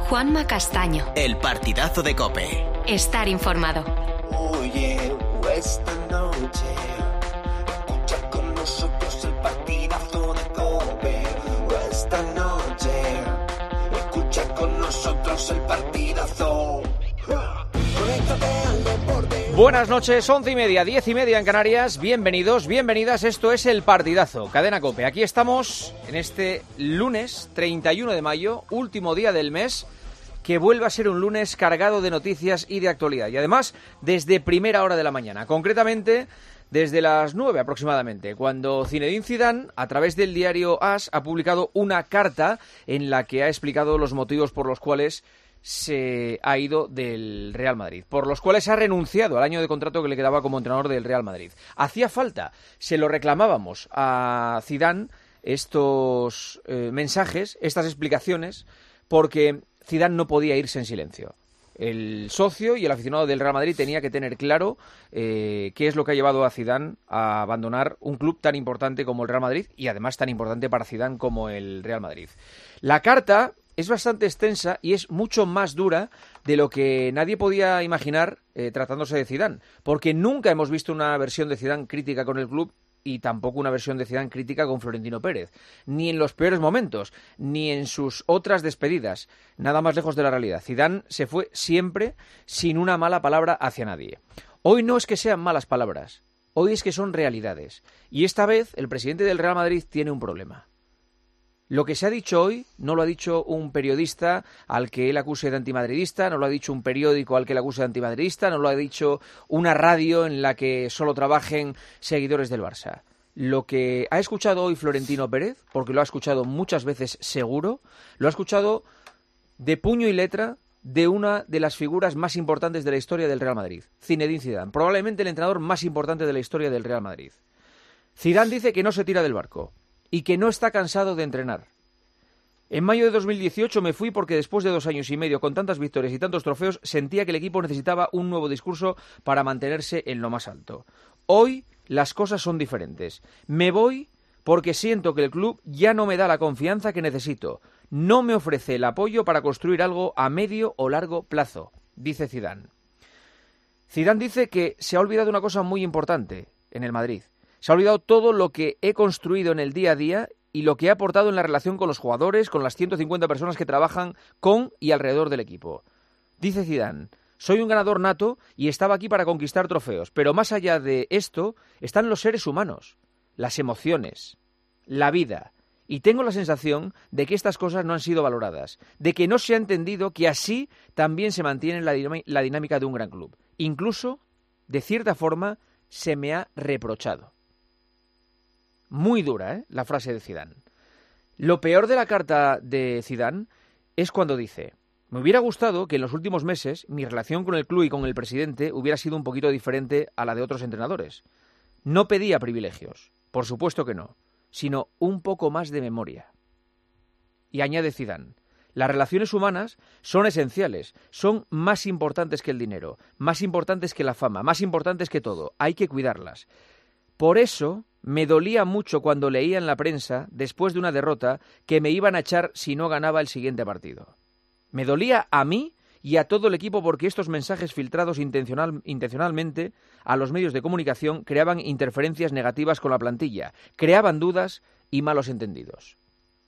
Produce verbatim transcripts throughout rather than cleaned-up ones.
Juanma Castaño. El partidazo de COPE. Estar informado. Oye, esta noche escucha con nosotros el partidazo de COPE. Esta noche escucha con nosotros el partidazo. Conéctate al deporte. Buenas noches, once y media, diez y media en Canarias. Bienvenidos, bienvenidas. Esto es el partidazo, Cadena COPE. Aquí estamos en este lunes treinta y uno de mayo, último día del mes, que vuelve a ser un lunes cargado de noticias y de actualidad. Y además, desde primera hora de la mañana, concretamente desde las nueve aproximadamente, cuando Zinedine Zidane, a través del diario AS, ha publicado una carta en la que ha explicado los motivos por los cuales se ha ido del Real Madrid, por los cuales ha renunciado al año de contrato que le quedaba como entrenador del Real Madrid. Hacía falta, se lo reclamábamos a Zidane, estos eh, mensajes, estas explicaciones, porque Zidane no podía irse en silencio. El socio y el aficionado del Real Madrid tenía que tener claro eh, qué es lo que ha llevado a Zidane a abandonar un club tan importante como el Real Madrid y además tan importante para Zidane como el Real Madrid. La carta es bastante extensa y es mucho más dura de lo que nadie podía imaginar eh, tratándose de Zidane, porque nunca hemos visto una versión de Zidane crítica con el club y tampoco una versión de Zidane crítica con Florentino Pérez, ni en los peores momentos, ni en sus otras despedidas, nada más lejos de la realidad. Zidane se fue siempre sin una mala palabra hacia nadie. Hoy no es que sean malas palabras, hoy es que son realidades, y esta vez el presidente del Real Madrid tiene un problema. Lo que se ha dicho hoy no lo ha dicho un periodista al que él acuse de antimadridista, no lo ha dicho un periódico al que él acuse de antimadridista, no lo ha dicho una radio en la que solo trabajen seguidores del Barça. Lo que ha escuchado hoy Florentino Pérez, porque lo ha escuchado muchas veces seguro, lo ha escuchado de puño y letra de una de las figuras más importantes de la historia del Real Madrid, Zinedine Zidane, probablemente el entrenador más importante de la historia del Real Madrid. Zidane dice que no se tira del barco y que no está cansado de entrenar. En mayo de dos mil dieciocho me fui porque después de dos años y medio con tantas victorias y tantos trofeos sentía que el equipo necesitaba un nuevo discurso para mantenerse en lo más alto. Hoy las cosas son diferentes. Me voy porque siento que el club ya no me da la confianza que necesito. No me ofrece el apoyo para construir algo a medio o largo plazo, dice Zidane. Zidane dice que se ha olvidado una cosa muy importante en el Madrid. Se ha olvidado todo lo que he construido en el día a día y lo que he aportado en la relación con los jugadores, con las ciento cincuenta personas que trabajan con y alrededor del equipo. Dice Zidane, soy un ganador nato y estaba aquí para conquistar trofeos, pero más allá de esto están los seres humanos, las emociones, la vida. Y tengo la sensación de que estas cosas no han sido valoradas, de que no se ha entendido que así también se mantiene la, dinam- la dinámica de un gran club. Incluso, de cierta forma, se me ha reprochado. Muy dura, ¿eh?, la frase de Zidane. Lo peor de la carta de Zidane es cuando dice: me hubiera gustado que en los últimos meses mi relación con el club y con el presidente hubiera sido un poquito diferente a la de otros entrenadores. No pedía privilegios, por supuesto que no, sino un poco más de memoria. Y añade Zidane: las relaciones humanas son esenciales, son más importantes que el dinero, más importantes que la fama, más importantes que todo. Hay que cuidarlas. Por eso me dolía mucho cuando leía en la prensa, después de una derrota, que me iban a echar si no ganaba el siguiente partido. Me dolía a mí y a todo el equipo porque estos mensajes filtrados intencional, intencionalmente a los medios de comunicación creaban interferencias negativas con la plantilla, creaban dudas y malos entendidos.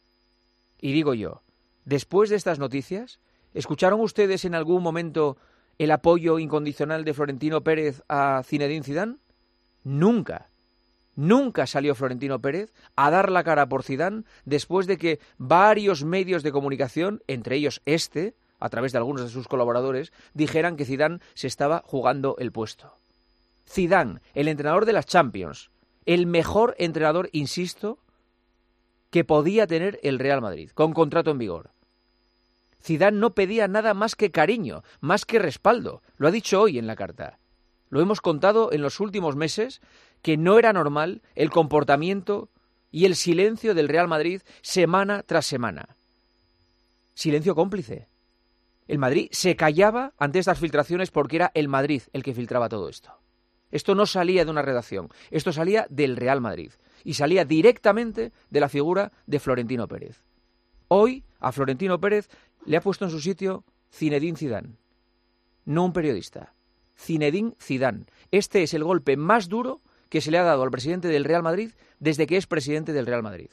Y digo yo, después de estas noticias, ¿escucharon ustedes en algún momento el apoyo incondicional de Florentino Pérez a Zinedine Zidane? Nunca. Nunca salió Florentino Pérez a dar la cara por Zidane después de que varios medios de comunicación, entre ellos este, a través de algunos de sus colaboradores, dijeran que Zidane se estaba jugando el puesto. Zidane, el entrenador de las Champions, el mejor entrenador, insisto, que podía tener el Real Madrid, con contrato en vigor. Zidane no pedía nada más que cariño, más que respaldo. Lo ha dicho hoy en la carta. Lo hemos contado en los últimos meses, que no era normal el comportamiento y el silencio del Real Madrid semana tras semana. Silencio cómplice. El Madrid se callaba ante estas filtraciones porque era el Madrid el que filtraba todo esto. Esto no salía de una redacción, esto salía del Real Madrid y salía directamente de la figura de Florentino Pérez. Hoy a Florentino Pérez le ha puesto en su sitio Zinedine Zidane, no un periodista. Zinedine Zidane. Este es el golpe más duro que se le ha dado al presidente del Real Madrid desde que es presidente del Real Madrid.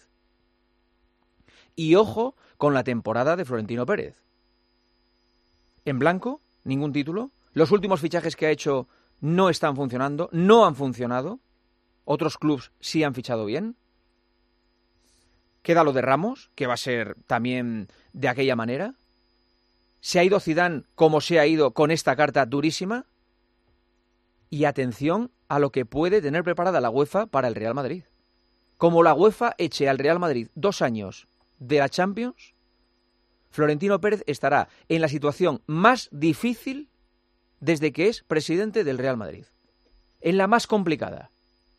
Y ojo con la temporada de Florentino Pérez. En blanco, ningún título. Los últimos fichajes que ha hecho no están funcionando, no han funcionado. Otros clubes sí han fichado bien. Queda lo de Ramos, que va a ser también de aquella manera. Se ha ido Zidane como se ha ido con esta carta durísima. Y atención a lo que puede tener preparada la UEFA para el Real Madrid. Como la UEFA eche al Real Madrid dos años de la Champions, Florentino Pérez estará en la situación más difícil desde que es presidente del Real Madrid. En la más complicada.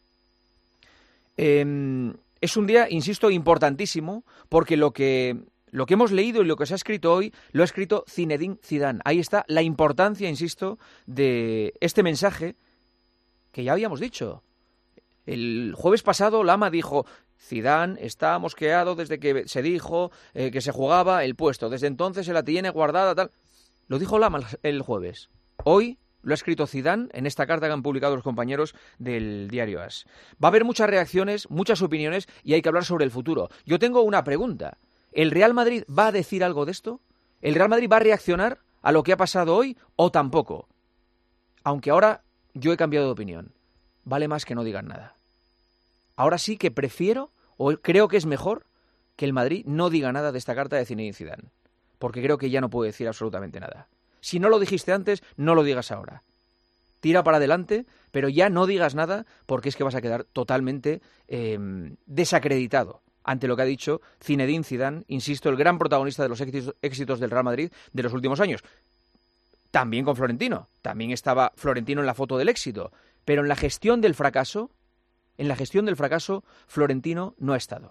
Eh, es un día, insisto, importantísimo, porque lo que, lo que hemos leído y lo que se ha escrito hoy, lo ha escrito Zinedine Zidane. Ahí está la importancia, insisto, de este mensaje que ya habíamos dicho. El jueves pasado Lama dijo: Zidane está mosqueado desde que se dijo eh, que se jugaba el puesto. Desde entonces se la tiene guardada, tal. Lo dijo Lama el jueves. Hoy lo ha escrito Zidane en esta carta que han publicado los compañeros del diario AS. Va a haber muchas reacciones, muchas opiniones y hay que hablar sobre el futuro. Yo tengo una pregunta. ¿El Real Madrid va a decir algo de esto? ¿El Real Madrid va a reaccionar a lo que ha pasado hoy o tampoco? Aunque ahora yo he cambiado de opinión. Vale más que no digan nada. Ahora sí que prefiero, o creo que es mejor, que el Madrid no diga nada de esta carta de Zinedine Zidane. Porque creo que ya no puede decir absolutamente nada. Si no lo dijiste antes, no lo digas ahora. Tira para adelante, pero ya no digas nada porque es que vas a quedar totalmente eh, desacreditado ante lo que ha dicho Zinedine Zidane, insisto, el gran protagonista de los éxitos, éxitos del Real Madrid de los últimos años. También con Florentino. También estaba Florentino en la foto del éxito. Pero en la gestión del fracaso, en la gestión del fracaso, Florentino no ha estado.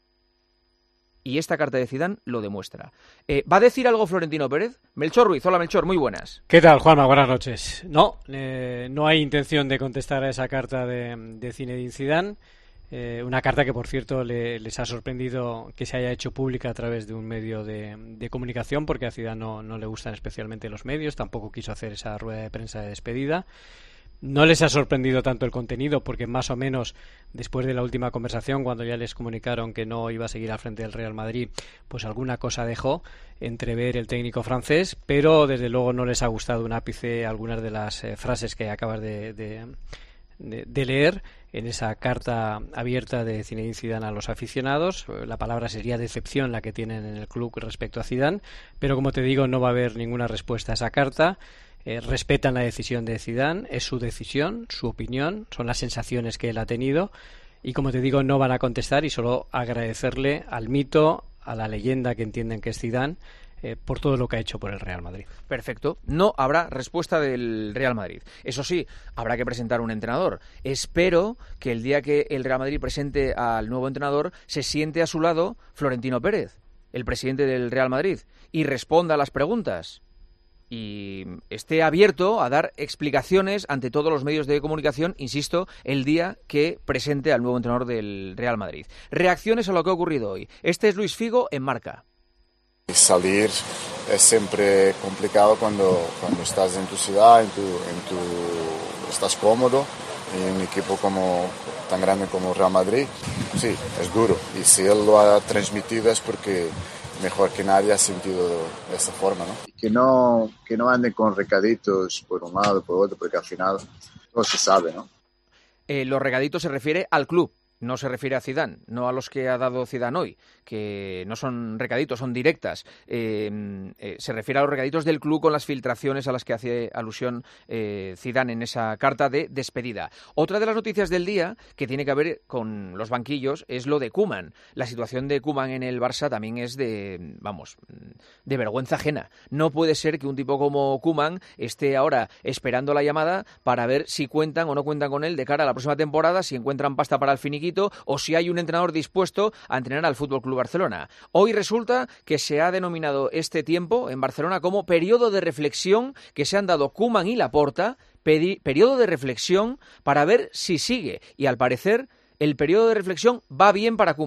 Y esta carta de Zidane lo demuestra. Eh, ¿Va a decir algo Florentino Pérez? Melchor Ruiz, hola Melchor, muy buenas. ¿Qué tal, Juanma? Buenas noches. No, eh, no hay intención de contestar a esa carta de, de Zinedine Zidane. Eh, una carta que, por cierto, le, les ha sorprendido que se haya hecho pública a través de un medio de, de comunicación, porque a Zidane no, no le gustan especialmente los medios, tampoco quiso hacer esa rueda de prensa de despedida. No les ha sorprendido tanto el contenido porque más o menos después de la última conversación, cuando ya les comunicaron que no iba a seguir al frente del Real Madrid, pues alguna cosa dejó entrever el técnico francés, pero desde luego no les ha gustado un ápice algunas de las eh, frases que acabas de, de, de, de leer en esa carta abierta de Zinedine Zidane a los aficionados. La palabra sería decepción la que tienen en el club respecto a Zidane, pero como te digo, no va a haber ninguna respuesta a esa carta. Eh, respetan la decisión de Zidane, es su decisión, su opinión, son las sensaciones que él ha tenido y, como te digo, no van a contestar y solo agradecerle al mito, a la leyenda que entienden que es Zidane, eh, por todo lo que ha hecho por el Real Madrid. Perfecto, no habrá respuesta del Real Madrid. Eso sí, habrá que presentar un entrenador. Espero que el día que el Real Madrid presente al nuevo entrenador se siente a su lado Florentino Pérez, el presidente del Real Madrid, y responda a las preguntas. Y esté abierto a dar explicaciones ante todos los medios de comunicación, insisto, el día que presente al nuevo entrenador del Real Madrid. Reacciones a lo que ha ocurrido hoy. Este es Luis Figo en Marca. Salir es siempre complicado cuando, cuando estás en tu ciudad, en tu, en tu, estás cómodo, y un equipo como, tan grande como Real Madrid, sí, es duro. Y si él lo ha transmitido es porque mejor que nadie ha sentido de esta forma, ¿no? Que no, que no anden con recaditos por un lado, por otro, porque al final todo se sabe, ¿no? Eh, los recaditos se refiere al club. No se refiere a Zidane, no a los que ha dado Zidane hoy, que no son recaditos, son directas. Eh, eh, se refiere a los recaditos del club con las filtraciones a las que hace alusión eh, Zidane en esa carta de despedida. Otra de las noticias del día que tiene que ver con los banquillos es lo de Koeman. La situación de Koeman en el Barça también es de, vamos, de vergüenza ajena. No puede ser que un tipo como Koeman esté ahora esperando la llamada para ver si cuentan o no cuentan con él de cara a la próxima temporada, si encuentran pasta para el finiquito o si hay un entrenador dispuesto a entrenar al F C Barcelona. Hoy resulta que se ha denominado este tiempo en Barcelona como periodo de reflexión que se han dado Koeman y Laporta, pedi- periodo de reflexión para ver si sigue. Y al parecer el periodo de reflexión va bien para Koeman.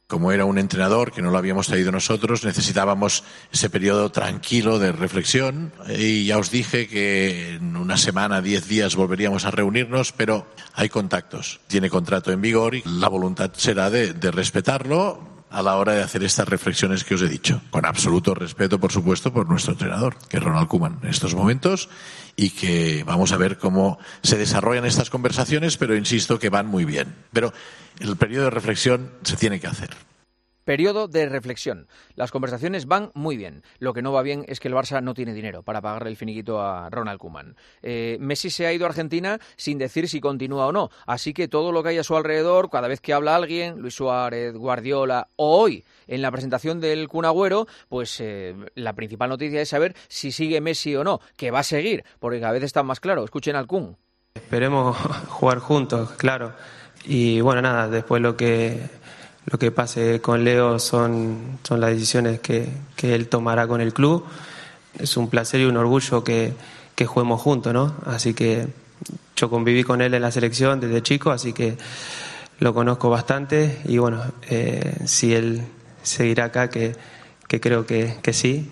Como era un entrenador que no lo habíamos traído nosotros, necesitábamos ese periodo tranquilo de reflexión y ya os dije que en una semana, diez días volveríamos a reunirnos, pero hay contactos. Tiene contrato en vigor y la voluntad será de, de respetarlo a la hora de hacer estas reflexiones que os he dicho. Con absoluto respeto, por supuesto, por nuestro entrenador, que es Ronald Koeman, en estos momentos, y que vamos a ver cómo se desarrollan estas conversaciones, pero insisto que van muy bien. Pero el periodo de reflexión se tiene que hacer. Periodo de reflexión. Las conversaciones van muy bien. Lo que no va bien es que el Barça no tiene dinero para pagarle el finiquito a Ronald Koeman. Eh, Messi se ha ido a Argentina sin decir si continúa o no. Así que todo lo que hay a su alrededor, cada vez que habla alguien, Luis Suárez, Guardiola o hoy en la presentación del Kun Agüero, pues eh, la principal noticia es saber si sigue Messi o no, que va a seguir, porque cada vez está más claro. Escuchen al Kun. Esperemos jugar juntos, claro. Y bueno, nada, después lo que... Lo que pase con Leo son, son las decisiones que, que él tomará con el club. Es un placer y un orgullo que, que juguemos juntos, ¿no? Así que yo conviví con él en la selección desde chico, así que lo conozco bastante. Y bueno, eh, si él seguirá acá, que, que creo que, que sí,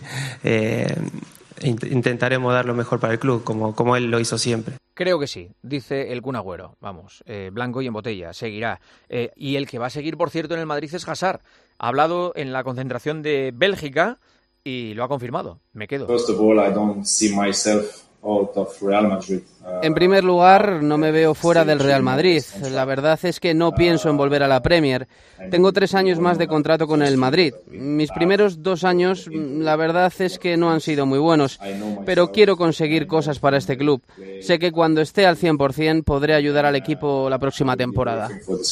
eh, intentaremos dar lo mejor para el club, como, como él lo hizo siempre. Creo que sí, dice el Kun Agüero. Vamos, eh, blanco y en botella, seguirá. Eh, y el que va a seguir, por cierto, en el Madrid es Hazard. Ha hablado en la concentración de Bélgica y lo ha confirmado. Me quedo. First of all, I don't see myself out of Real Madrid. En primer lugar, no me veo fuera del Real Madrid. La verdad es que no pienso en volver a la Premier. Tengo tres años más de contrato con el Madrid. Mis primeros dos años, la verdad es que no han sido muy buenos, pero quiero conseguir cosas para este club. Sé que cuando esté al cien por ciento podré ayudar al equipo la próxima temporada.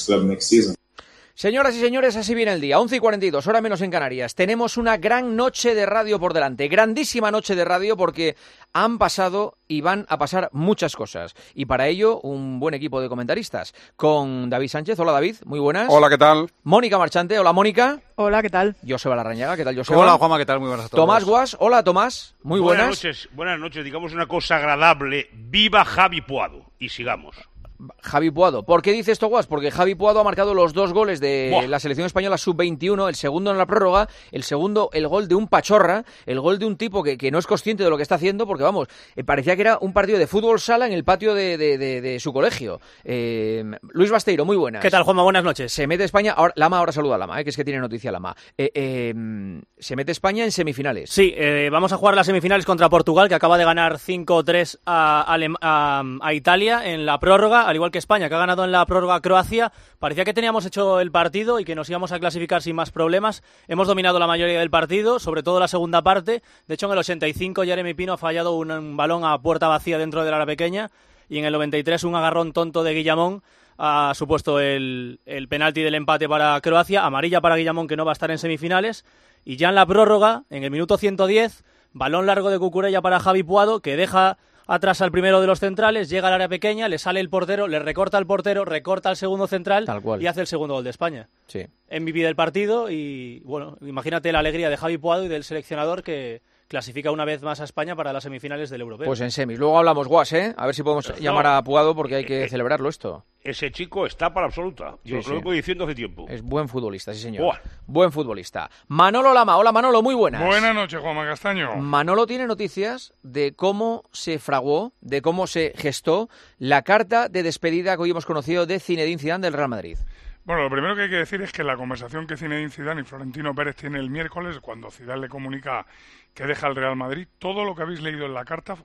Señoras y señores, así viene el día, once y cuarenta y dos, hora menos en Canarias. Tenemos una gran noche de radio por delante, grandísima noche de radio porque han pasado y van a pasar muchas cosas. Y para ello, un buen equipo de comentaristas. Con David Sánchez, hola David, muy buenas. Hola, ¿qué tal? Mónica Marchante, hola Mónica. Hola, ¿qué tal? Joseba Larrañaga, ¿qué tal Joseba? Hola Juanma, ¿qué tal? Muy buenas a todos. Tomás Guas, hola Tomás, muy buenas. Buenas noches, buenas noches, digamos una cosa agradable. Viva Javi Puado y sigamos. Javi Puado. ¿Por qué dice esto, Guas? Porque Javi Puado ha marcado los dos goles de Buah. la selección española sub veintiuno, el segundo en la prórroga, el segundo el gol de un pachorra, el gol de un tipo que, que no es consciente de lo que está haciendo, porque vamos, eh, parecía que era un partido de fútbol sala en el patio de, de, de, de su colegio. Eh, Luis Basteiro, muy buenas. ¿Qué tal, Juanma? Buenas noches. Se mete España, ahora, Lama ahora saluda a Lama, eh, que es que tiene noticia Lama. Eh, eh, se mete España en semifinales. Sí, eh, vamos a jugar las semifinales contra Portugal, que acaba de ganar cinco tres a, a, a Italia en la prórroga, al igual que España, que ha ganado en la prórroga a Croacia. Parecía que teníamos hecho el partido y que nos íbamos a clasificar sin más problemas. Hemos dominado la mayoría del partido, sobre todo la segunda parte. De hecho, en el ochenta y cinco Jeremy Pino ha fallado un, un balón a puerta vacía dentro del área pequeña y en el noventa y tres un agarrón tonto de Guillamón ha supuesto el, el penalti del empate para Croacia, amarilla para Guillamón, que no va a estar en semifinales. Y ya en la prórroga, en el minuto ciento diez, balón largo de Cucurella para Javi Puado, que deja atrás al primero de los centrales, llega al área pequeña, le sale el portero, le recorta al portero, recorta al segundo central y hace el segundo gol de España. Sí. M V P del partido y, bueno, imagínate la alegría de Javi Puado y del seleccionador que clasifica una vez más a España para las semifinales del Europeo. Pues en semis. Luego hablamos, Guas, ¿eh? A ver si podemos Pero llamar no, a Puado porque hay que eh, celebrarlo esto. Ese chico está para absoluta. Yo Sí, lo sí. vengo diciendo hace tiempo. Es buen futbolista, sí señor. Buah. Buen futbolista. Manolo Lama. Hola Manolo, muy buenas. Buenas noches, Juanma Castaño. Manolo tiene noticias de cómo se fraguó, de cómo se gestó la carta de despedida que hoy hemos conocido de Zinedine Zidane del Real Madrid. Bueno, lo primero que hay que decir es que la conversación que Zinedine Zidane y Florentino Pérez tienen el miércoles, cuando Zidane le comunica que deja el Real Madrid, todo lo que habéis leído en la carta,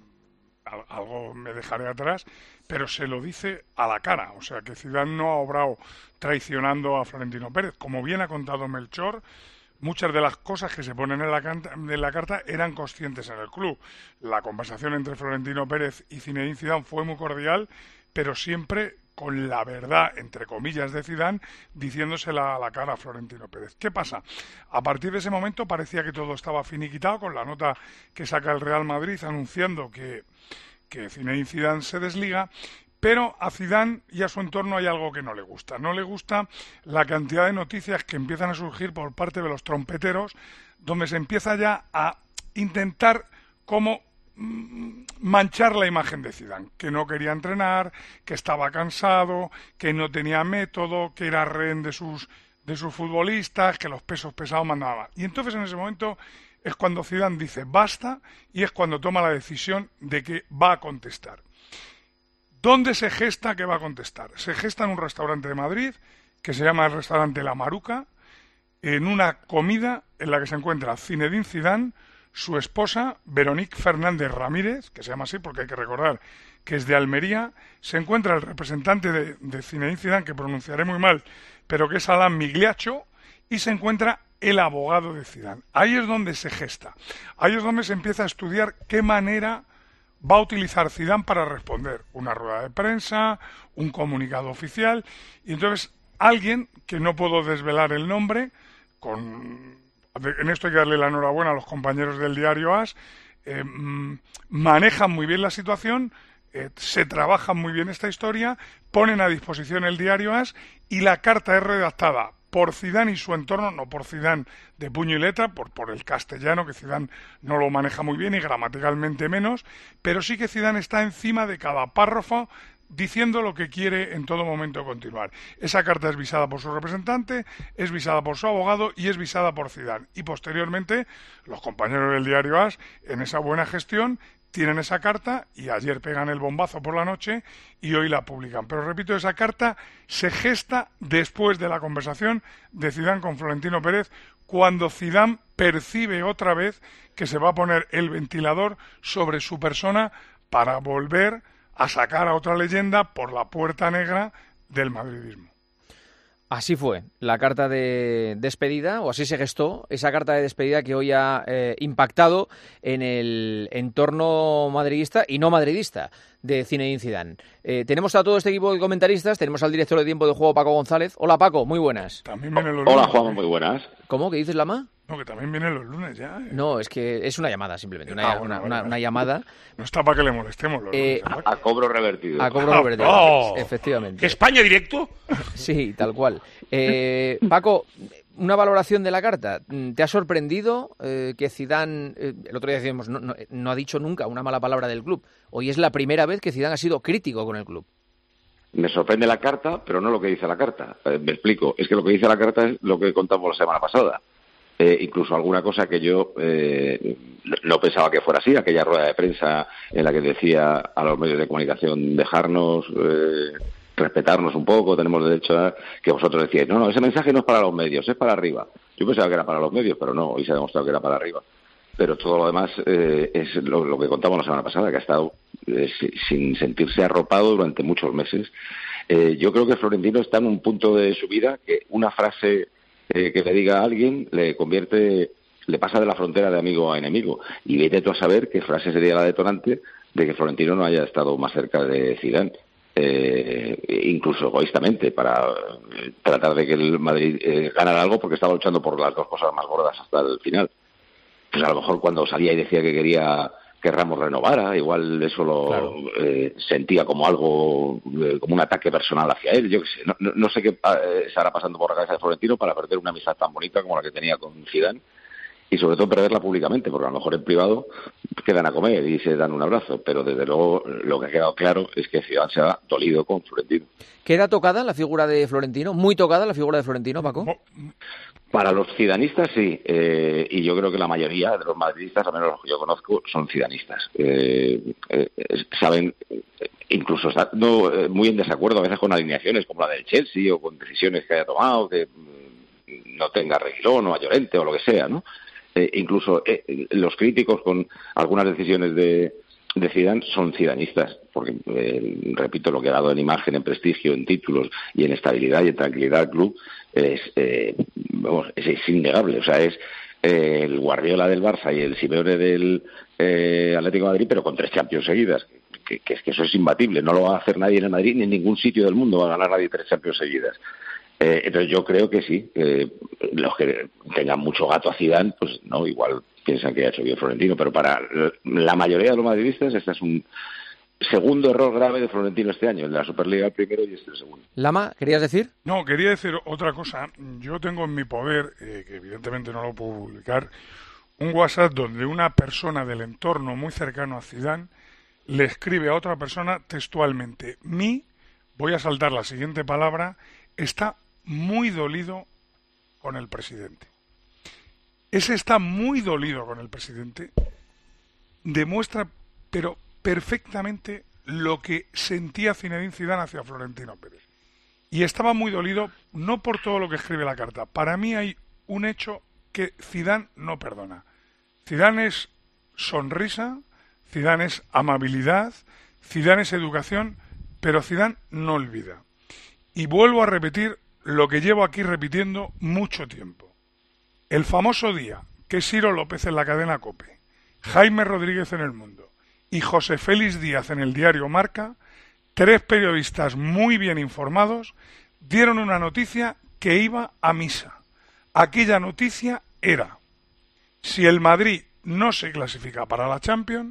algo me dejaré atrás, pero se lo dice a la cara. O sea, que Zidane no ha obrado traicionando a Florentino Pérez. Como bien ha contado Melchor, muchas de las cosas que se ponen en la, canta, en la carta eran conscientes en el club. La conversación entre Florentino Pérez y Zinedine Zidane fue muy cordial, pero siempre con la verdad, entre comillas, de Zidane, diciéndosela a la cara a Florentino Pérez. ¿Qué pasa? A partir de ese momento parecía que todo estaba finiquitado, con la nota que saca el Real Madrid anunciando que, que Zinedine Zidane se desliga, pero a Zidane y a su entorno hay algo que no le gusta. No le gusta la cantidad de noticias que empiezan a surgir por parte de los trompeteros, donde se empieza ya a intentar como manchar la imagen de Zidane, que no quería entrenar, que estaba cansado, que no tenía método, que era rehén de sus de sus futbolistas, que los pesos pesados mandaban más. Y entonces en ese momento es cuando Zidane dice basta y es cuando toma la decisión de que va a contestar. ¿Dónde se gesta que va a contestar? Se gesta en un restaurante de Madrid que se llama el restaurante La Maruca, en una comida en la que se encuentra Zinedine Zidane, su esposa Veronique Fernández Ramírez, que se llama así porque hay que recordar que es de Almería, se encuentra el representante de, de Zinedine Zidane, que pronunciaré muy mal, pero que es Alain Migliaccio, y se encuentra el abogado de Zidane. Ahí es donde se gesta, ahí es donde se empieza a estudiar qué manera va a utilizar Zidane para responder. Una rueda de prensa, un comunicado oficial, y entonces alguien, que no puedo desvelar el nombre, con, en esto hay que darle la enhorabuena a los compañeros del diario AS, eh, manejan muy bien la situación, eh, se trabaja muy bien esta historia, ponen a disposición el diario AS y la carta es redactada por Zidane y su entorno, no por Zidane de puño y letra, por, por el castellano, que Zidane no lo maneja muy bien y gramaticalmente menos, pero sí que Zidane está encima de cada párrafo diciendo lo que quiere en todo momento continuar. Esa carta es visada por su representante, es visada por su abogado y es visada por Zidane. Y posteriormente, los compañeros del diario AS, en esa buena gestión, tienen esa carta y ayer pegan el bombazo por la noche y hoy la publican. Pero repito, esa carta se gesta después de la conversación de Zidane con Florentino Pérez, cuando Zidane percibe otra vez que se va a poner el ventilador sobre su persona para volver a sacar a otra leyenda por la puerta negra del madridismo. Así fue la carta de despedida, o así se gestó esa carta de despedida que hoy ha eh, impactado en el entorno madridista y no madridista de Zinedine Zidane. Eh, tenemos a todo este equipo de comentaristas, tenemos al director de Tiempo de Juego, Paco González. Hola, Paco, muy buenas. También vienen los Hola, lunes, Juan, ¿eh? muy buenas. ¿Cómo? ¿Qué dices, Lama? No, que también vienen los lunes ya. ¿eh? No, es que es una llamada, simplemente, una, Ah, bueno, una, vale, una, vale. una llamada. No está para que le molestemos los Eh, lunes. A, a cobro revertido. A cobro revertido, Oh. efectivamente. ¿España directo? Sí, tal cual. Eh, Paco, una valoración de la carta. ¿Te ha sorprendido eh, que Zidane, eh, el otro día decíamos, no, no, no ha dicho nunca una mala palabra del club? Hoy es la primera vez que Zidane ha sido crítico con el club. Me sorprende la carta, pero no lo que dice la carta. Eh, me explico. Es que lo que dice la carta es lo que contamos la semana pasada. Eh, incluso alguna cosa que yo eh, no pensaba que fuera así, aquella rueda de prensa en la que decía a los medios de comunicación dejarnos, eh, respetarnos un poco, tenemos derecho a... que vosotros decíais, no, no, ese mensaje no es para los medios, es para arriba. Yo pensaba que era para los medios, pero no, hoy se ha demostrado que era para arriba. Pero todo lo demás eh, es lo, lo que contamos la semana pasada, que ha estado eh, sin sentirse arropado durante muchos meses. Eh, yo creo que Florentino está en un punto de su vida que una frase eh, que le diga a alguien le convierte, le pasa de la frontera de amigo a enemigo. Y vete tú a saber qué frase sería la detonante de que Florentino no haya estado más cerca de Zidane. Eh, incluso egoístamente, para eh, tratar de que el Madrid eh, ganara algo, porque estaba luchando por las dos cosas más gordas hasta el final. Pues a lo mejor cuando salía y decía que quería que Ramos renovara, igual eso lo claro. eh, sentía como algo, eh, como un ataque personal hacia él. Yo qué sé, no, no, no sé qué eh, estará pasando por la cabeza de Florentino para perder una amistad tan bonita como la que tenía con Zidane, y sobre todo perderla públicamente, porque a lo mejor en privado quedan a comer y se dan un abrazo, pero desde luego lo que ha quedado claro es que Zidane se ha dolido con Florentino. ¿Queda tocada la figura de Florentino? ¿Muy tocada la figura de Florentino, Paco? Para los zidanistas sí, eh, y yo creo que la mayoría de los madridistas, al menos los que yo conozco, son zidanistas. Eh, eh, saben, incluso estando eh, muy en desacuerdo a veces con alineaciones como la del Chelsea o con decisiones que haya tomado, que no tenga a Reguilón o a Llorente o lo que sea, ¿no? Eh, incluso eh, los críticos con algunas decisiones de, de Zidane son zidanistas, porque, eh, repito, lo que ha dado en imagen, en prestigio, en títulos y en estabilidad y en tranquilidad al club es, eh, vamos, es, es innegable. O sea, es eh, el Guardiola del Barça y el Simeone del eh, Atlético de Madrid, pero con tres Champions seguidas, que, que, que eso es imbatible. No lo va a hacer nadie en el Madrid ni en ningún sitio del mundo va a ganar nadie tres Champions seguidas. Eh, entonces yo creo que sí, eh, los que tengan mucho gato a Zidane, pues no, igual piensan que ha hecho bien Florentino, pero para la mayoría de los madridistas este es un segundo error grave de Florentino este año, el de la Superliga el primero y este el segundo. Lama, ¿querías decir? No, quería decir otra cosa. Yo tengo en mi poder, eh, que evidentemente no lo puedo publicar, un WhatsApp donde una persona del entorno muy cercano a Zidane le escribe a otra persona textualmente: mi, voy a saltar la siguiente palabra, está muy dolido con el presidente. Ese está muy dolido con el presidente, demuestra, pero perfectamente, lo que sentía Zinedine Zidane hacia Florentino Pérez. Y estaba muy dolido, no por todo lo que escribe la carta. Para mí hay un hecho que Zidane no perdona. Zidane es sonrisa, Zidane es amabilidad, Zidane es educación, pero Zidane no olvida. Y vuelvo a repetir lo que llevo aquí repitiendo mucho tiempo. El famoso día que Ciro López en la cadena COPE, Jaime Rodríguez en El Mundo y José Félix Díaz en el diario Marca, tres periodistas muy bien informados, dieron una noticia que iba a misa. Aquella noticia era: si el Madrid no se clasifica para la Champions,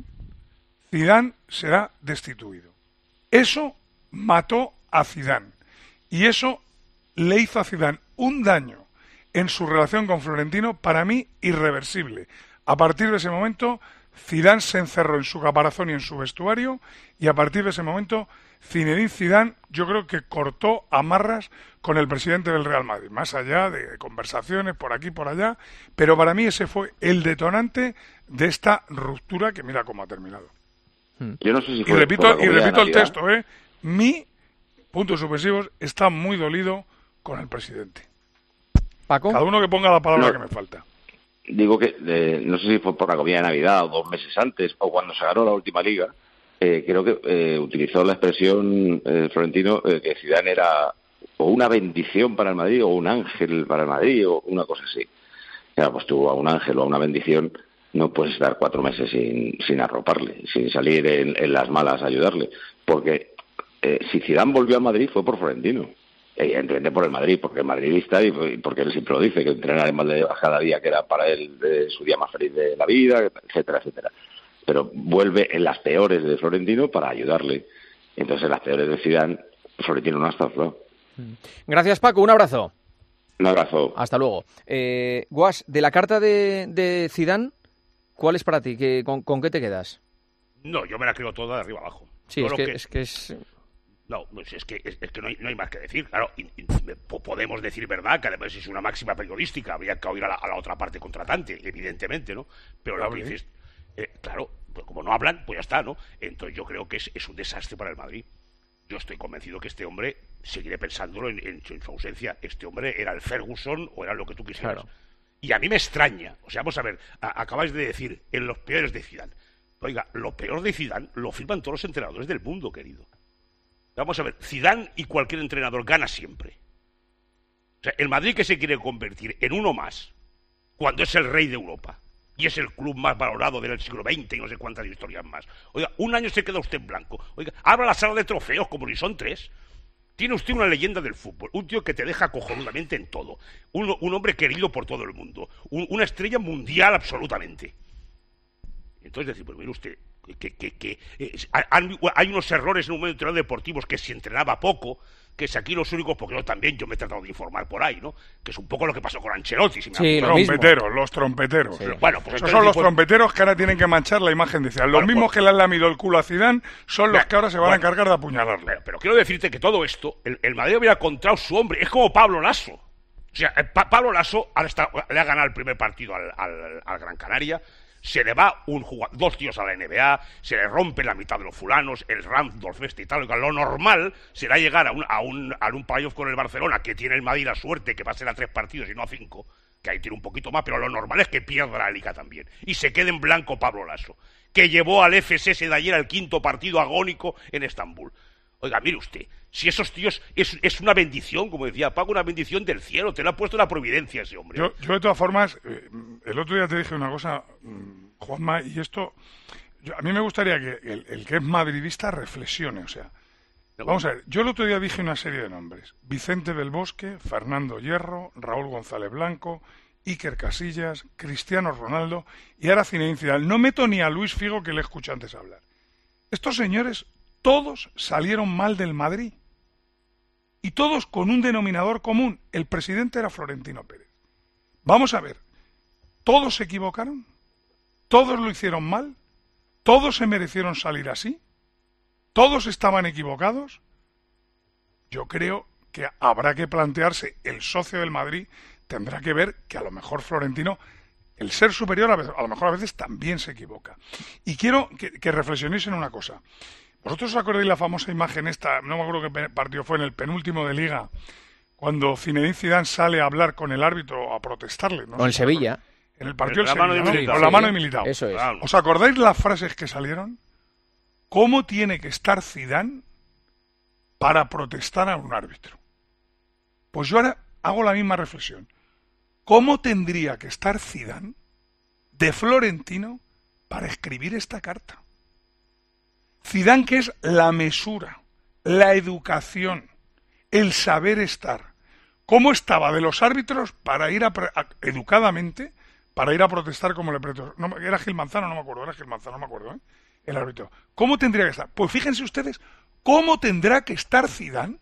Zidane será destituido. Eso mató a Zidane y eso le hizo a Zidane un daño en su relación con Florentino, para mí, irreversible. A partir de ese momento, Zidane se encerró en su caparazón y en su vestuario, y a partir de ese momento, Zinedine Zidane, yo creo que cortó amarras con el presidente del Real Madrid, más allá de conversaciones por aquí y por allá, pero para mí ese fue el detonante de esta ruptura que mira cómo ha terminado. Yo no sé si fue y repito, por la y repito el Navidad. texto, ¿eh? Mi, puntos suspensivos, está muy dolido con el presidente. Paco. Cada uno que ponga la palabra No. que me falta. Digo que, eh, no sé si fue por la comida de Navidad o dos meses antes, o cuando se ganó la última liga, eh, creo que eh, utilizó la expresión eh, Florentino eh, que Zidane era o una bendición para el Madrid o un ángel para el Madrid o una cosa así. Ya, pues tú a un ángel o a una bendición no puedes estar cuatro meses sin, sin arroparle, sin salir en, en las malas a ayudarle, porque eh, si Zidane volvió al Madrid fue por Florentino. Evidentemente por el Madrid, porque es madridista y porque él siempre lo dice, que entrenar en Valdebebas cada día que era para él eh, su día más feliz de la vida, etcétera, etcétera. Pero vuelve en las peores de Florentino para ayudarle. Entonces en las peores de Zidane, Florentino no ha estado. Gracias, Paco. Un abrazo. Un abrazo. Hasta luego. Eh, Guas, de la carta de, de Zidane, ¿cuál es para ti? ¿Qué, con, ¿Con qué te quedas? No, yo me la creo toda de arriba abajo. Sí, Todo es lo que, que- es que es... No, pues es que, es, es que no, hay, no hay más que decir. Claro, y- y po- podemos decir verdad, que además es una máxima periodística. Habría que oír a la, a la otra parte contratante, evidentemente, ¿no? Pero lo que dices, eh, claro, pues como no hablan, pues ya está, ¿no? Entonces yo creo que es, es un desastre para el Madrid. Yo estoy convencido que este hombre, seguiré pensándolo en, en su- en su ausencia, este hombre era el Ferguson o era lo que tú quisieras. Claro. Y a mí me extraña. O sea, vamos a ver, a- acabáis de decir, en los peores de Zidane. Oiga, lo peor de Zidane lo firman todos los entrenadores del mundo, querido. Vamos a ver, Zidane y cualquier entrenador gana siempre. O sea, el Madrid que se quiere convertir en uno más, cuando es el rey de Europa, y es el club más valorado del siglo veinte y no sé cuántas historias más. Oiga, un año se queda usted en blanco. Oiga, abra la sala de trofeos como ni son tres. Tiene usted una leyenda del fútbol, un tío que te deja cojonudamente en todo, un, un hombre querido por todo el mundo, un- una estrella mundial absolutamente. Entonces decir, pues mire usted, que, que, que eh, han- hay unos errores en un momento determinado deportivos que si entrenaba poco, que es aquí los únicos, porque yo también, yo me he tratado de informar por ahí, ¿no? Que es un poco lo que pasó con Ancelotti. Si me Sí, acuerdo. los trompeteros, los trompeteros. Sí. Bueno, pues Esos entonces, son los pues- trompeteros que ahora tienen que manchar la imagen de Zidane. Los Bueno, mismos pues- que le han lamido el culo a Zidane son los Bueno, que ahora se van a bueno. encargar de apuñalarle. Pero, pero quiero decirte que todo esto, el, el Madrid hubiera encontrado su hombre. Es como Pablo Lasso. O sea, eh, Pa- Pablo Lasso ahora está, le ha ganado el primer partido al, al- al Gran Canaria. Se le va un jugador, dos tíos a la N B A, se le rompe la mitad de los fulanos, el Randolph este y tal. Oiga, lo normal será llegar a un, a un, a un playoff con el Barcelona, que tiene el Madrid la suerte que va a ser a tres partidos y no a cinco, que ahí tiene un poquito más, pero lo normal es que pierda la Liga también. Y se quede en blanco Pablo Lasso, que llevó al F S S de ayer al quinto partido agónico en Estambul. Oiga, mire usted, si esos tíos es, es una bendición, como decía Paco, una bendición del cielo, te lo ha puesto la providencia ese hombre. Yo, yo de todas formas, eh, el otro día te dije una cosa, mm, Juanma, y esto, yo- a mí me gustaría que el, el que es madridista reflexione, o sea, vamos a ver, yo el otro día dije una serie de nombres: Vicente del Bosque, Fernando Hierro, Raúl González Blanco, Iker Casillas, Cristiano Ronaldo y ahora Zinedine Zidane. No meto ni a Luis Figo, que le escuché antes hablar. Estos señores todos salieron mal del Madrid y todos con un denominador común: el presidente era Florentino Pérez. Vamos a ver, ¿todos se equivocaron? ¿Todos lo hicieron mal? ¿Todos se merecieron salir así? ¿Todos estaban equivocados? Yo creo que habrá que plantearse el socio del Madrid tendrá que ver que a lo mejor Florentino, el ser superior, a, veces, a lo mejor a veces también se equivoca. Y quiero que, que reflexionéis en una cosa. ¿Vosotros os acordáis la famosa imagen esta, no me acuerdo qué partido fue, en el penúltimo de Liga, cuando Zinedine Zidane sale a hablar con el árbitro, a protestarle? ¿No? Con el Sevilla. En el partido del La mano Sevilla, de ¿no? Militao. Con la mano de Militao. Eso es. ¿Os acordáis las frases que salieron? ¿Cómo tiene que estar Zidane para protestar a un árbitro? Pues yo ahora hago la misma reflexión. ¿Cómo tendría que estar Zidane de Florentino para escribir esta carta? Zidane, que es la mesura, la educación, el saber estar. ¿Cómo estaba de los árbitros para ir a, a, educadamente para ir a protestar como le pretó? No, era Gil Manzano, no me acuerdo, era Gil Manzano, no me acuerdo, ¿eh? El árbitro. ¿Cómo tendría que estar? Pues fíjense ustedes cómo tendrá que estar Zidane,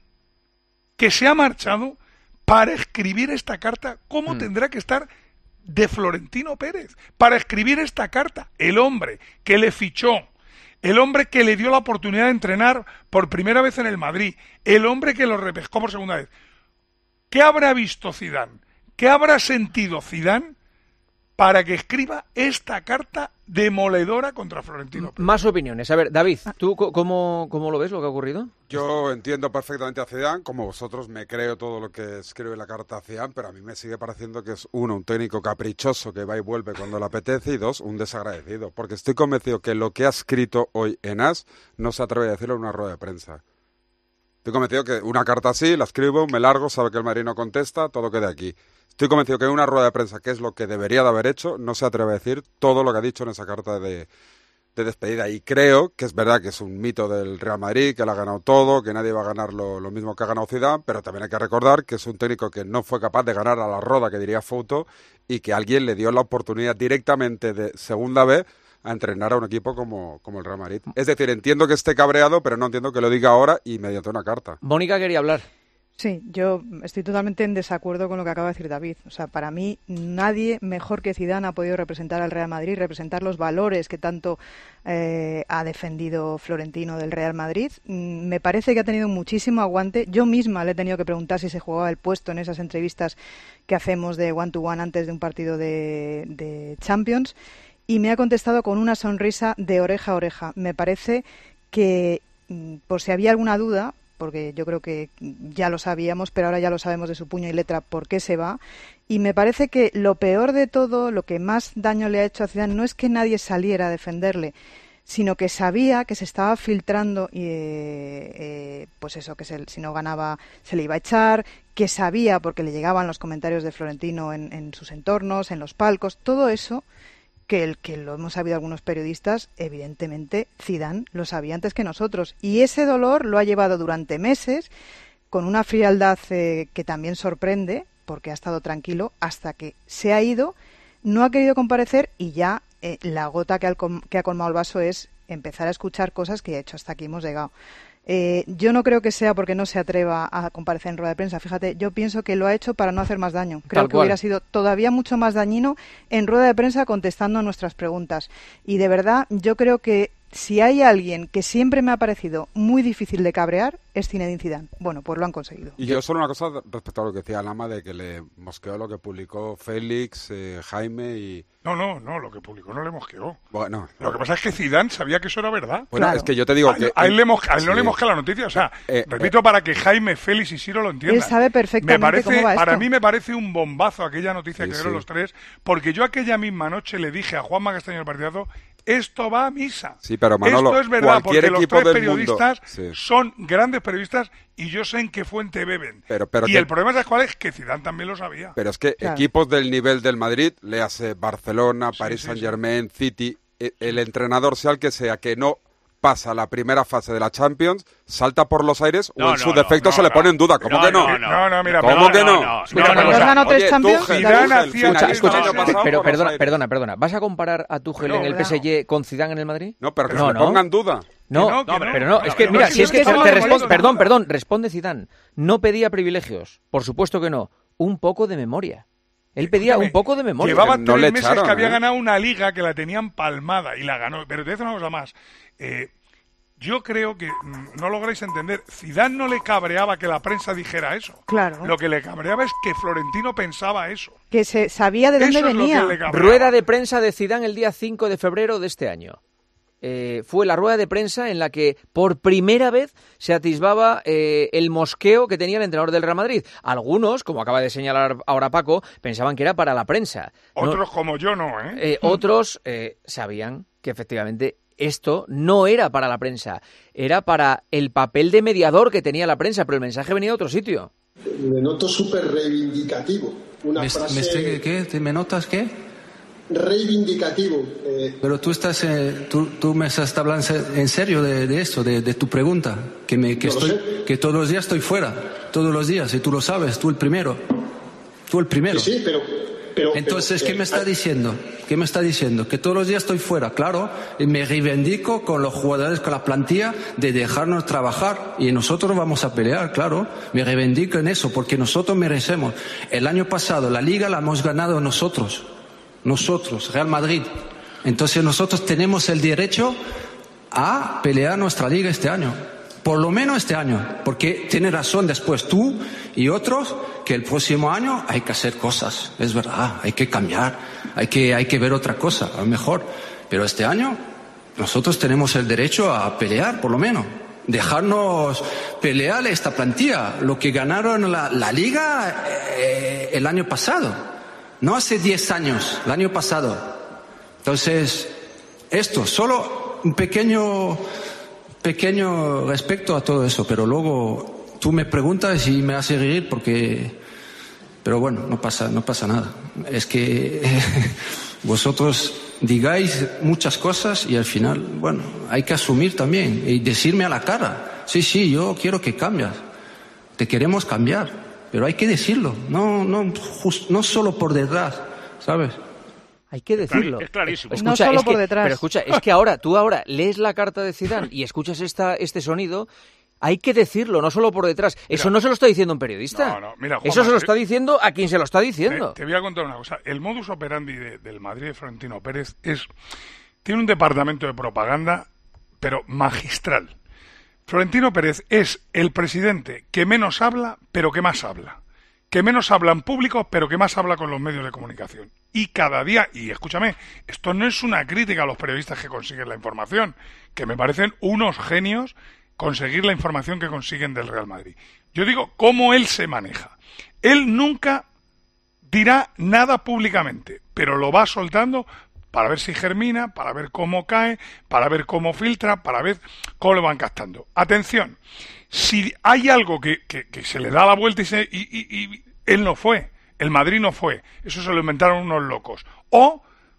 que se ha marchado para escribir esta carta, cómo mm. tendrá que estar de Florentino Pérez para escribir esta carta. El hombre que le fichó, el hombre que le dio la oportunidad de entrenar por primera vez en el Madrid, el hombre que lo repescó por segunda vez. ¿Qué habrá visto Zidane? ¿Qué habrá sentido Zidane para que escriba esta carta demoledora contra Florentino Pérez? Más opiniones. A ver, David, ¿tú cómo, cómo lo ves lo que ha ocurrido? Yo entiendo perfectamente a Zidane, como vosotros me creo todo lo que escribe la carta a Zidane, pero a mí me sigue pareciendo que es, uno, un técnico caprichoso que va y vuelve cuando le apetece, y dos, un desagradecido, porque estoy convencido que lo que ha escrito hoy en As no se atreve a decirlo en una rueda de prensa. Estoy convencido que una carta así, la escribo, me largo, sabe que el Madrid no contesta, todo queda aquí. Estoy convencido que en una rueda de prensa, que es lo que debería de haber hecho, no se atreve a decir todo lo que ha dicho en esa carta de, de despedida. Y creo que es verdad que es un mito del Real Madrid, que le ha ganado todo, que nadie va a ganar lo, lo mismo que ha ganado Zidane, pero también hay que recordar que es un técnico que no fue capaz de ganar a la Roda, que diría Fouto, y que alguien le dio la oportunidad directamente de segunda vez a entrenar a un equipo como, como el Real Madrid. Es decir, entiendo que esté cabreado, pero no entiendo que lo diga ahora y mediante una carta. Mónica quería hablar. Sí, yo estoy totalmente en desacuerdo con lo que acaba de decir David. O sea, para mí nadie mejor que Zidane ha podido representar al Real Madrid, representar los valores que tanto eh, ha defendido Florentino del Real Madrid. Mm, me parece que ha tenido muchísimo aguante. Yo misma le he tenido que preguntar si se jugaba el puesto en esas entrevistas que hacemos de one to one antes de un partido de, de Champions. Y me ha contestado con una sonrisa de oreja a oreja. Me parece que, por si había alguna duda, porque yo creo que ya lo sabíamos, pero ahora ya lo sabemos de su puño y letra por qué se va. Y me parece que lo peor de todo, lo que más daño le ha hecho a Zidane, no es que nadie saliera a defenderle, sino que sabía que se estaba filtrando, y, eh, eh, pues eso, que se, si no ganaba se le iba a echar, que sabía, porque le llegaban los comentarios de Florentino en, en sus entornos, en los palcos, todo eso, que el que lo hemos sabido algunos periodistas, evidentemente Zidane lo sabía antes que nosotros, y ese dolor lo ha llevado durante meses con una frialdad eh, que también sorprende, porque ha estado tranquilo hasta que se ha ido, no ha querido comparecer, y ya eh, la gota que, al com- que ha colmado el vaso es empezar a escuchar cosas que ha hecho. Hasta aquí hemos llegado. Eh, yo no creo que sea porque no se atreva a comparecer en rueda de prensa. Fíjate, yo pienso que lo ha hecho para no hacer más daño. Creo Tal que cual. hubiera sido todavía mucho más dañino en rueda de prensa contestando a nuestras preguntas. Y de verdad, yo creo que si hay alguien que siempre me ha parecido muy difícil de cabrear, es Zinedine Zidane. Bueno, pues lo han conseguido. Y yo solo una cosa respecto a lo que decía Lama, de que le mosqueó lo que publicó Félix, eh, Jaime y... No, no, no, lo que publicó no le mosqueó. Bueno, Lo que pasa es que Zidane sabía que eso era verdad. Bueno, es que yo te digo a, que... A él, le mosca, a él no Sí. le mosca la noticia, o sea, Eh, repito, eh, para que Jaime, Félix y Siro lo entiendan. Él sabe perfectamente me parece, cómo va Para esto. mí me parece un bombazo aquella noticia Sí, que dieron sí. los tres, porque yo aquella misma noche le dije a Juanma Castaño del partidazo, esto va a misa. Sí, pero Manolo, esto es verdad, cualquier porque los equipo tres del mundo- periodistas Sí. son grandes periodistas y yo sé en qué fuente beben. Pero, pero y que- el problema, ¿sabes cuál es? Que Zidane también lo sabía. Pero es que Claro. equipos del nivel del Madrid, léase Barcelona, Paris sí, Saint-Germain, City, e- el entrenador sea el que sea, que no pasa la primera fase de la Champions, salta por los aires No, o en no, su no, defecto no, se le no. pone en duda. ¿Cómo No, que no? no, no, no, mira, ¿Cómo perdona, que no? no, no, Escucha, no, no, Oye, ¿no has ganado tres Tuchel, Champions? Tuchel, Zidane Tuchel, hacía finalista aquel- el año no, no, pasado Pero por los perdona, aires. perdona, perdona. ¿Vas a comparar a Tuchel No, en el no. P S G con Zidane en el Madrid? No, pero que No, se le no. ponga en duda. No, Que no, que no. pero no, es que Pero mira, no, si es que que te, no, te no, responde, no, perdón, no. perdón, responde Zidane. No pedía privilegios, por supuesto que no. Un poco de memoria. Él pedía Escúchame, un poco de memoria. Llevaba No tres le meses echaron, que había ¿eh? ganado una liga que la tenían palmada y la ganó. Pero te voy a decir una cosa más. Eh, Yo creo que mm, no lográis entender. Zidane no le cabreaba que la prensa dijera eso. Claro. Lo que le cabreaba es que Florentino pensaba eso. Que se sabía de dónde Eso es lo venía. que le cabreaba. Rueda de prensa de Zidane el día cinco de febrero de este año. Eh, fue la rueda de prensa en la que por primera vez se atisbaba eh, el mosqueo que tenía el entrenador del Real Madrid. Algunos, como acaba de señalar ahora Paco, pensaban que era para la prensa. Otros No- como yo no, ¿eh? eh, otros eh, sabían que efectivamente esto no era para la prensa, era para el papel de mediador que tenía la prensa, pero el mensaje venía de otro sitio. Me noto súper reivindicativo. Una ¿Me, frase me estoy- ¿qué? ¿Te- ¿Me notas qué? reivindicativo. Eh, Pero tú estás, eh, tú, tú me estás hablando en serio de, de esto, de, de tu pregunta, que me, que No lo estoy, que todos los días estoy fuera, todos los días, y tú lo sabes, tú el primero, tú el primero. sí, sí, pero... pero Entonces, pero, ¿qué eh, me está diciendo? ¿Qué me está diciendo? Que todos los días estoy fuera, claro, y me reivindico con los jugadores, con la plantilla, de dejarnos trabajar, y nosotros vamos a pelear, claro, me reivindico en eso, porque nosotros merecemos. El año pasado la Liga la hemos ganado nosotros, nosotros, Real Madrid. Entonces nosotros tenemos el derecho a pelear nuestra Liga este año. Por lo menos este año, porque tiene razón después tú y otros que el próximo año hay que hacer cosas, es verdad, hay que cambiar, hay que, hay que ver otra cosa, a lo mejor. Pero este año nosotros tenemos el derecho a pelear, por lo menos. Dejarnos pelear esta plantilla, lo que ganaron la, la Liga eh, el año pasado. No hace diez años, el año pasado. Entonces, esto, solo un pequeño, pequeño respecto a todo eso, pero luego tú me preguntas y me haces reír porque, pero bueno, no pasa, no pasa nada. Es que vosotros digáis muchas cosas y al final, bueno, hay que asumir también y decirme a la cara, sí, sí, yo quiero que cambies, te queremos cambiar. Pero hay que decirlo, no, no, just, no solo por detrás, ¿sabes? Hay que decirlo. Es clarísimo. Escucha, No solo es por que- detrás. Pero escucha, es que ahora, tú ahora lees la carta de Zidane y escuchas esta, este sonido, hay que decirlo, no solo por detrás. Eso no se lo está diciendo un periodista. No, no, mira, Eso Juanma, se lo te- está diciendo a quien se lo está Te, diciendo. te voy a contar una cosa. El modus operandi de- del Madrid de Florentino Pérez es tiene un departamento de propaganda, pero magistral. Florentino Pérez es el presidente que menos habla, pero que más habla. Que menos habla en público, pero que más habla con los medios de comunicación. Y cada día, y escúchame, esto no es una crítica a los periodistas que consiguen la información, que me parecen unos genios conseguir la información que consiguen del Real Madrid. Yo digo cómo él se maneja. Él nunca dirá nada públicamente, pero lo va soltando para ver si germina, para ver cómo cae, para ver cómo filtra, para ver cómo lo van captando. Atención, si hay algo que, que, que se le da la vuelta y, se, y, y, y él no fue, el Madrid no fue, eso se lo inventaron unos locos. O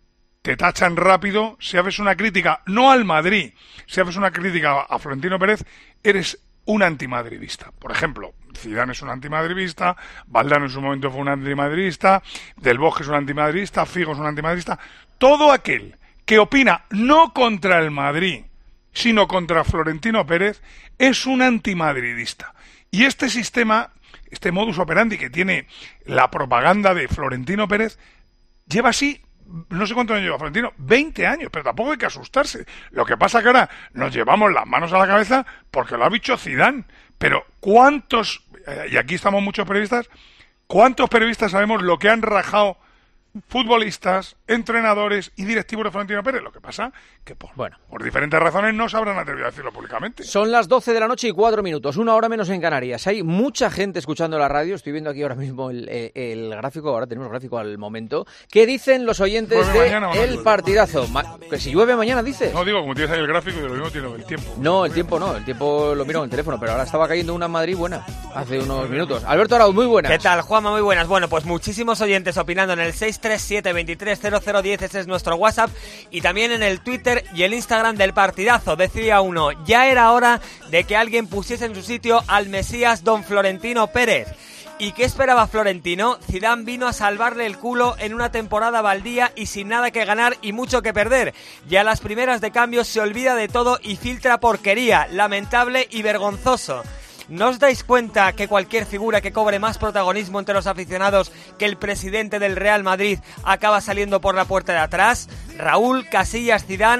te tachan rápido si haces una crítica, no al Madrid, si haces una crítica a Florentino Pérez, eres un antimadridista. Por ejemplo, Zidane es un antimadridista, Valdano en su momento fue un antimadridista, Del Bosque es un antimadridista, Figo es un antimadridista. Todo aquel que opina no contra el Madrid, sino contra Florentino Pérez, es un antimadridista. Y este sistema, este modus operandi que tiene la propaganda de Florentino Pérez, lleva así, no sé cuánto años lleva Florentino, veinte años, pero tampoco hay que asustarse. Lo que pasa que ahora nos llevamos las manos a la cabeza porque lo ha dicho Zidane. Pero ¿cuántos, eh, y aquí estamos muchos periodistas, cuántos periodistas sabemos lo que han rajado futbolistas, entrenadores y directivos de Florentino Pérez? Lo que pasa que por, bueno. por diferentes razones no se habrán atrevido a decirlo públicamente. Son las doce de la noche y cuatro minutos, una hora menos en Canarias. Hay mucha gente escuchando la radio, estoy viendo aquí ahora mismo el, el, el gráfico, ahora tenemos el gráfico al momento. ¿Qué dicen los oyentes ¿Llueve de mañana o no El llueve? Partidazo? Ma- que si llueve mañana, dices. No digo, como tienes ahí el gráfico, yo lo mismo tiene el tiempo. No, el tiempo no, el tiempo lo miro en el teléfono, pero ahora estaba cayendo una en Madrid buena, hace unos minutos. Alberto Arauz, muy buenas. ¿Qué tal, Juanma? Muy buenas. Bueno, pues muchísimos oyentes opinando en el seis tres siete, veintitrés cero cero diez, ese es nuestro WhatsApp, y también en el Twitter y el Instagram del Partidazo. Decía uno, ya era hora de que alguien pusiese en su sitio al Mesías don Florentino Pérez. ¿Y qué esperaba Florentino? Zidane vino a salvarle el culo en una temporada baldía y sin nada que ganar y mucho que perder. Ya a las primeras de cambio se olvida de todo y filtra porquería, lamentable y vergonzoso. ¿No os dais cuenta que cualquier figura que cobre más protagonismo entre los aficionados que el presidente del Real Madrid acaba saliendo por la puerta de atrás? Raúl, Casillas, Zidane,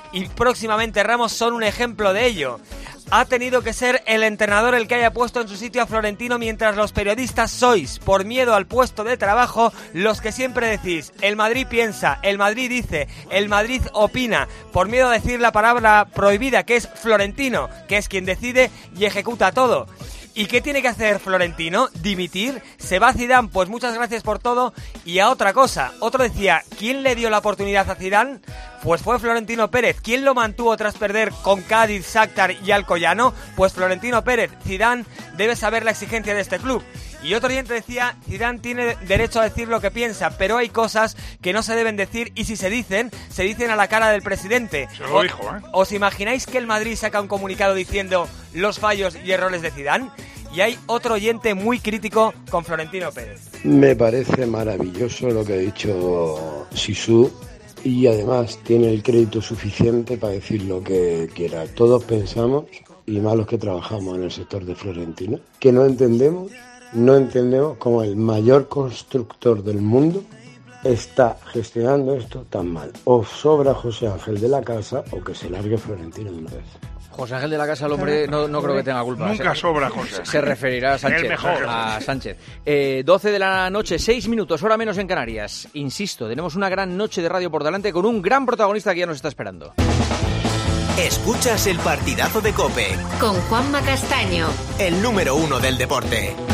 y próximamente Ramos son un ejemplo de ello. Ha tenido que ser el entrenador el que haya puesto en su sitio a Florentino, mientras los periodistas sois, por miedo al puesto de trabajo, los que siempre decís, el Madrid piensa, el Madrid dice, el Madrid opina, por miedo a decir la palabra prohibida, que es Florentino, que es quien decide y ejecuta todo. ¿Y qué tiene que hacer Florentino? ¿Dimitir? ¿Se va Zidane? Pues muchas gracias por todo. Y a otra cosa, otro decía, ¿quién le dio la oportunidad a Zidane? Pues fue Florentino Pérez. ¿Quién lo mantuvo tras perder con Cádiz, Shakhtar y Alcoyano? Pues Florentino Pérez. Zidane debe saber la exigencia de este club. Y otro oyente decía, Zidane tiene derecho a decir lo que piensa, pero hay cosas que no se deben decir y si se dicen, se dicen a la cara del presidente. Se lo dijo, ¿eh? ¿Os imagináis que el Madrid saca un comunicado diciendo los fallos y errores de Zidane? Y hay otro oyente muy crítico con Florentino Pérez. Me parece maravilloso lo que ha dicho Sisu y además tiene el crédito suficiente para decir lo que quiera. Todos pensamos, y más los que trabajamos en el sector de Florentino, que no entendemos No entendemos cómo el mayor constructor del mundo está gestionando esto tan mal. O sobra José Ángel de la Casa o que se largue Florentino de una vez. José Ángel de la Casa, el hombre, no, no creo que tenga culpa. Nunca se, sobra José. Se, se referirá a Sánchez. El mejor. A Sánchez. Eh, doce de la noche, seis minutos, hora menos en Canarias. Insisto, tenemos una gran noche de radio por delante con un gran protagonista que ya nos está esperando. Escuchas el partidazo de COPE. Con Juanma Castaño. El número uno del deporte.